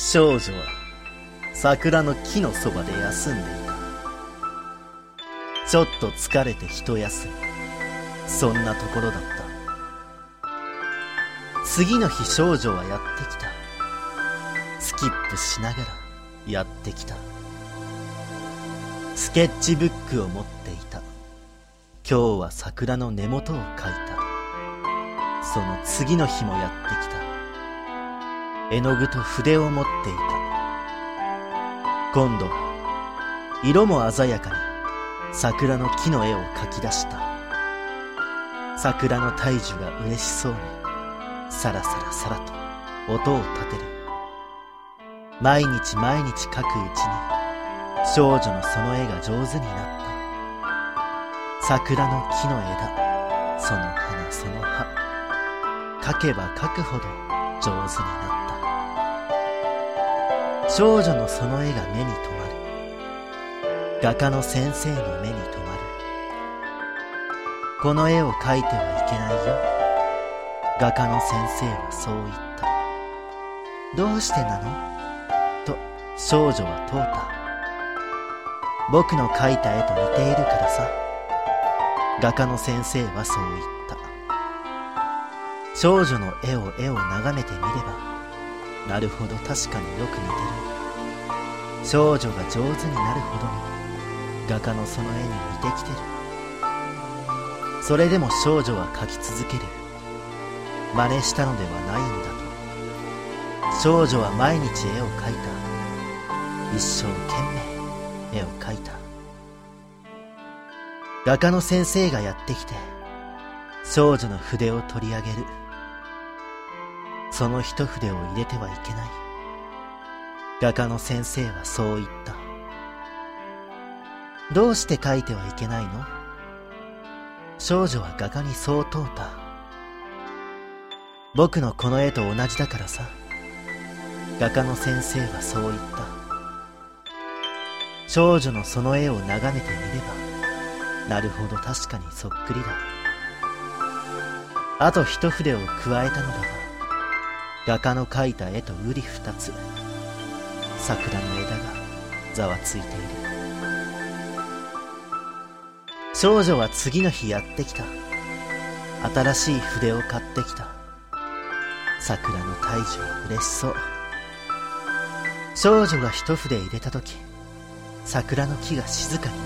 少女は桜の木のそばで休んでいた。ちょっと疲れて一休み、そんなところだった。次の日少女はやってきた。スキップしながらやってきた。スケッチブックを持っていた。今日は桜の根元を描いた。その次の日もやってきた。絵の具と筆を持っていた。今度は色も鮮やかに桜の木の絵を描き出した。桜の大樹が嬉しそうにさらさらさらと音を立てる。毎日毎日描くうちに少女のその絵が上手になった。桜の木の枝、その花その葉、描けば描くほど上手になった。少女のその絵が目に留まる。画家の先生の目に留まる。この絵を描いてはいけないよ。画家の先生はそう言った。どうしてなのと少女は問うた。僕の描いた絵と似ているからさ。画家の先生はそう言った。少女の絵を眺めてみれば、なるほど確かによく似てる。少女が上手になるほどに画家のその絵に似てきてる。それでも少女は描き続ける。真似したのではないんだと。少女は毎日絵を描いた。一生懸命絵を描いた。画家の先生がやってきて少女の筆を取り上げる。その一筆を入れてはいけない。画家の先生はそう言った。どうして描いてはいけないの？少女は画家にそう問うた。僕のこの絵と同じだからさ。画家の先生はそう言った。少女のその絵を眺めてみれば、なるほど確かにそっくりだ。あと一筆を加えたのだが、画家の描いた絵と瓜二つ、桜の枝がざわついている。少女は次の日やってきた。新しい筆を買ってきた。桜の大樹は嬉しそう。少女が一筆入れたとき、桜の木が静かになった。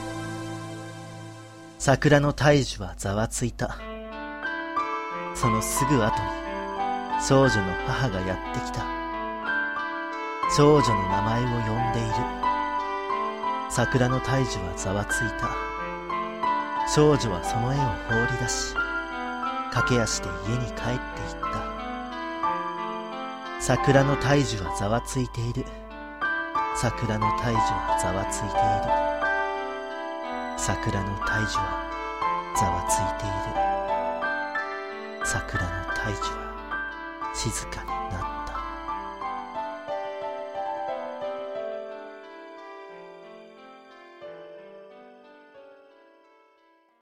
桜の大樹はざわついた。そのすぐ後に少女の母がやってきた。少女の名前を呼んでいる。桜の大樹はざわついた。少女はその絵を放り出し、駆け足で家に帰っていった。桜の大樹はざわついている。桜の大樹はざわついている。桜の大樹はざわついている。桜の大樹は静かになった。